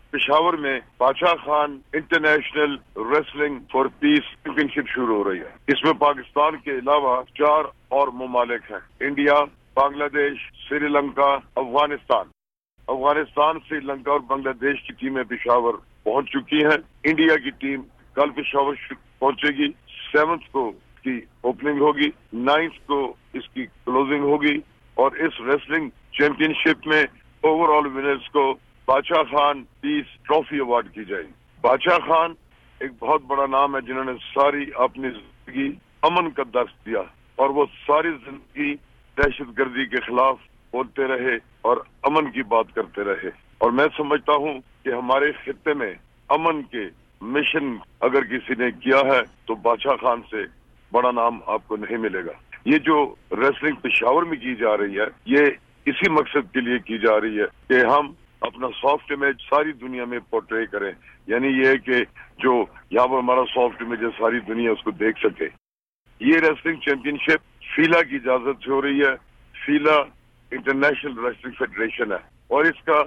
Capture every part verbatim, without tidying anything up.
پشاور میں Badshah Khan international wrestling for peace championship شروع ہو رہی ہے. اس میں پاکستان کے علاوہ چار اور ممالک ہیں: انڈیا، بنگلہ دیش، سری لنکا، افغانستان. افغانستان، سری لنکا اور بنگلہ دیش کی ٹیمیں پشاور پہنچ چکی ہیں. انڈیا کی ٹیم کل پشاور پہنچے گی. سیونتھ کو اس کی اوپننگ ہوگی، نائنتھ کو اس کی کلوزنگ ہوگی. اور اس ریسلنگ چیمپئن شپ میں اوور آل ونرز کو بادشاہ خان پیس ٹرافی ایوارڈ کی جائے گی. بادشاہ خان ایک بہت بڑا نام ہے جنہوں نے ساری اپنی زندگی امن کا درس دیا، اور وہ ساری زندگی دہشت گردی کے خلاف بولتے رہے اور امن کی بات کرتے رہے. اور میں سمجھتا ہوں کہ ہمارے خطے میں امن کے مشن اگر کسی نے کیا ہے تو بادشاہ خان سے بڑا نام آپ کو نہیں ملے گا. یہ جو ریسلنگ پشاور میں کی جا رہی ہے یہ اسی مقصد کے لیے کی جا رہی ہے کہ ہم اپنا سافٹ امیج ساری دنیا میں پورٹری کریں. یعنی یہ کہ جو یہاں پر ہمارا سافٹ امیج ہے ساری دنیا اس کو دیکھ سکے. یہ ریسلنگ چیمپئن شپ فیلا کی اجازت سے ہو رہی ہے. فیلا انٹرنیشنل ریسلنگ فیڈریشن ہے اور اس کا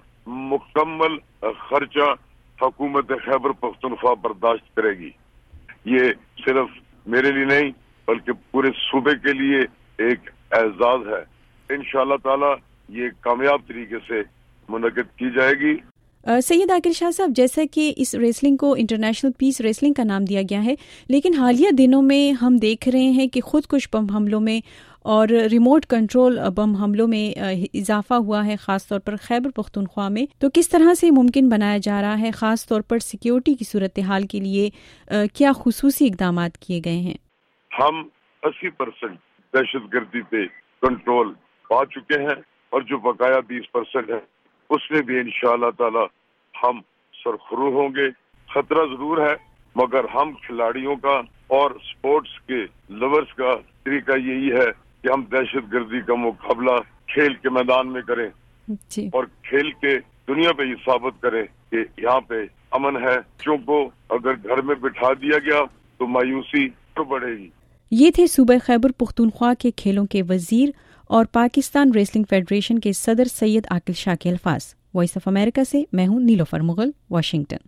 مکمل خرچہ حکومت خیبر پختونخوا برداشت کرے گی. یہ صرف میرے لیے نہیں بلکہ پورے صوبے کے لیے ایک اعزاز ہے. انشاءاللہ تعالی یہ کامیاب طریقے سے منعقد کی جائے گی. سید عاقل شاہ صاحب، جیسا کہ اس ریسلنگ کو انٹرنیشنل پیس ریسلنگ کا نام دیا گیا ہے، لیکن حالیہ دنوں میں ہم دیکھ رہے ہیں کہ خود کش بم حملوں میں اور ریموٹ کنٹرول بم حملوں میں اضافہ ہوا ہے، خاص طور پر خیبر پختونخوا میں. تو کس طرح سے ممکن بنایا جا رہا ہے، خاص طور پر سیکیورٹی کی صورتحال کے لیے کیا خصوصی اقدامات کیے گئے ہیں؟ ہم اسی پرسنٹ دہشت گردی پہ کنٹرول پا چکے ہیں اور جو بقایا بیس پرسنٹ ہے اس میں بھی انشاءاللہ تعالی ہم سرخرو ہوں گے. خطرہ ضرور ہے مگر ہم کھلاڑیوں کا اور سپورٹس کے لورز کا طریقہ یہی ہے کہ ہم دہشت گردی کا مقابلہ کھیل کے میدان میں کریں جی. اور کھیل کے دنیا پہ یہ ثابت کریں کہ یہاں پہ امن ہے. بچوں کو اگر گھر میں بٹھا دیا گیا تو مایوسی تو بڑھے گی. یہ تھے صوبہ خیبر پختونخوا کے کھیلوں کے وزیر اور پاکستان ریسلنگ فیڈریشن کے صدر سید عاقل شاہ کے الفاظ. وائس آف امریکہ سے میں ہوں نیلوفر مغل، واشنگٹن.